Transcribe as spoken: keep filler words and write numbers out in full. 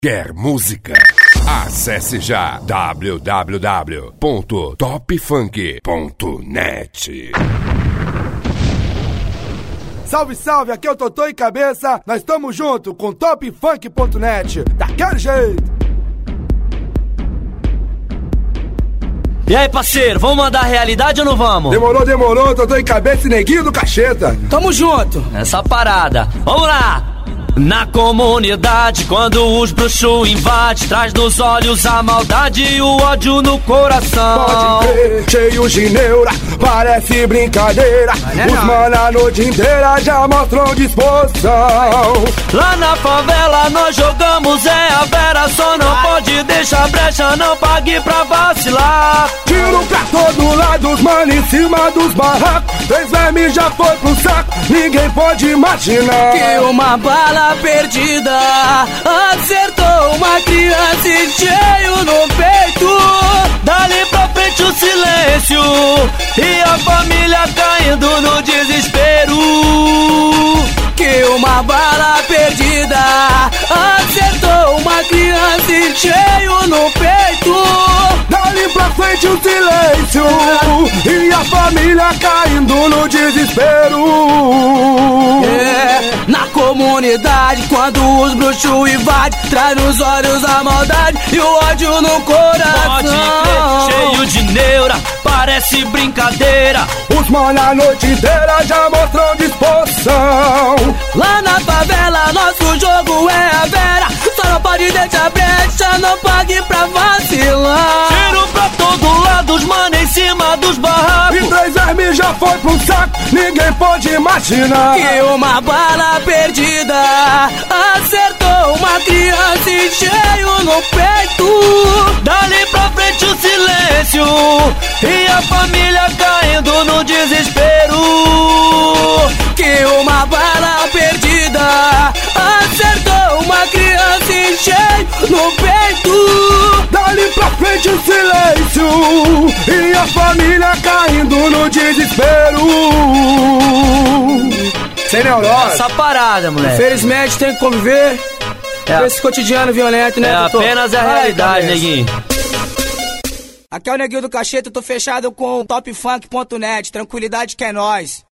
Quer música? Acesse já w w w ponto top funk ponto net. Salve, salve, aqui é o Totô e Cabeça. Nós estamos junto com top funk ponto net. Daquele jeito. E aí, parceiro, vamos mandar a realidade ou não vamos? Demorou, demorou, Totô e Cabeça e Neguinho do Cacheta. Tamo junto. Essa parada, vamos lá! Na comunidade, quando os bruxos invadem, traz dos olhos a maldade e o ódio no coração. Pode crer, cheio de neura, parece brincadeira. Não é Os não. mano a noite inteira já mostram disposição. Lá na favela nós jogamos é a vera, só não pode deixar brecha, não pague pra vacilar. Tiro pra todo lado, os mano em cima dos barracos. Três vermes já foi pro saco, ninguém pode imaginar Que uma bala perdida acertou uma criança e cheio no peito. Dali pra frente o silêncio e a família caindo no desespero. Que uma bala perdida acertou uma criança e cheio no peito. Dali pra frente o silêncio e a família caindo no desespero. É, na comunidade, quando os bruxos invadem, traz nos olhos a maldade e o ódio no coração. Pode crer, cheio de neura, parece brincadeira. Os mano a noite inteira já mostram disposição. Lá na favela, nosso jogo é a vera, só não pode deixar brecha, não pague pra vacilar. Tiro pra todo lado, os mano em cima dos barracos. E três vermes já foi pro saco, ninguém pode imaginar Que uma bala perdida acertou uma criança e cheio no peito. Dali pra frente o silêncio e a família caindo no desespero. Que uma bala perdida acertou uma criança e cheio no peito. Dali pra frente o silêncio e a família caindo no desespero. Sem neurose. Essa parada, moleque. Infelizmente tem que conviver É. com esse cotidiano violento, né, É doutor? apenas a Ai, realidade, cabeça. neguinho. Aqui é o Neguinho do Cacheta, eu tô fechado com top funk ponto net. Tranquilidade que é nóis.